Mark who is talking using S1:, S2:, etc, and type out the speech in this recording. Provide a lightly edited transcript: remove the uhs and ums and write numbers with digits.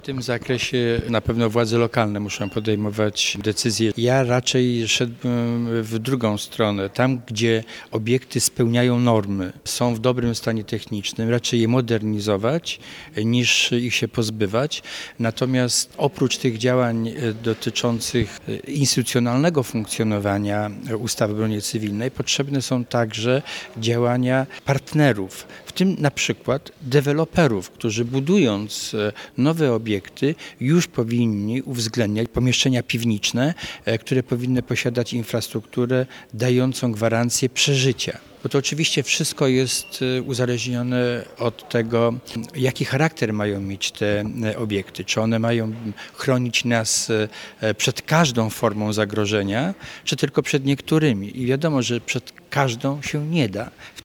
S1: W tym zakresie na pewno władze lokalne muszą podejmować decyzje. Ja raczej szedłbym w drugą stronę. Tam, gdzie obiekty spełniają normy, są w dobrym stanie technicznym, raczej je modernizować niż ich się pozbywać. Natomiast oprócz tych działań dotyczących instytucjonalnego funkcjonowania ustawy o broni cywilnej potrzebne są także działania partnerów, w tym na przykład deweloperów, którzy budując nowe obiekty już powinni uwzględniać pomieszczenia piwniczne, które powinny posiadać infrastrukturę dającą gwarancję przeżycia. Bo to oczywiście wszystko jest uzależnione od tego, jaki charakter mają mieć te obiekty. Czy one mają chronić nas przed każdą formą zagrożenia, czy tylko przed niektórymi. I wiadomo, że przed każdą się nie da.